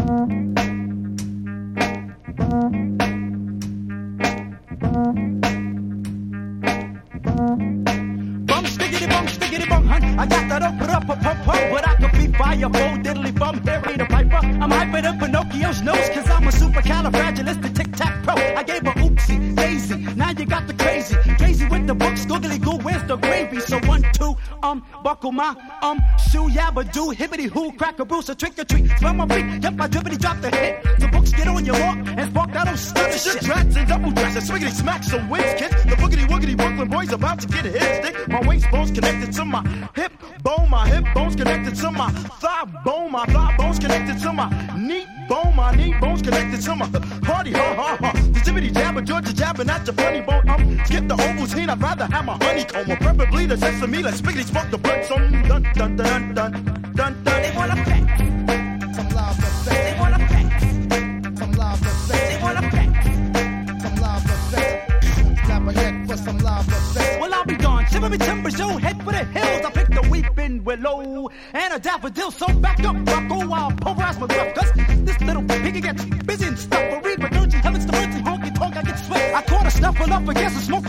Stiggity bum, hun. I got that up, but I could be fireball, diddly bum, Harry the Piper. I'm hyper than Pinocchio's nose, cause I'm a supercalifragilistic tic-tac-pro. I gave her oopsie, daisy, now you got the crazy. Crazy with the books, googly goo, where's the gravy? So 1, 2, buckle my, shoe, yabba do, hibbity hoo, crack a bruise, a trick or treat. Smell my feet, yep, I drippity drop the hit. So books get on your walk, and spark that old stuff shit. Tracks and double tracks, and swiggity smack some wins, kids. The boogity woogity Brooklyn boys about to get a hit stick. My waist bones connected to my hip bones connected to my thigh bones connected to my knee bones connected to my party, The jibbity jabber, Georgia jabbing at your funny bone. Skip the Ovaltine, I'd rather have my honeycomb, or preferably the sesame. Let's spiggity spark the blood, some dun dun dun dun dun dun. They wanna pack some love effects. They wanna pack some love effects. They wanna pack some love effects. Clap a head for some love effects. Well, I'll be gone. Shiver me timbers, yo, head for the hills. I picked a weeping willow and a daffodil. So back up, bucko, I'll pulverize my gruff. Cause this little piggy gets busy and stuff. For read, but don't you heavens, the birds and honky tonk, I get sweat. I caught a snuffle up against a smoke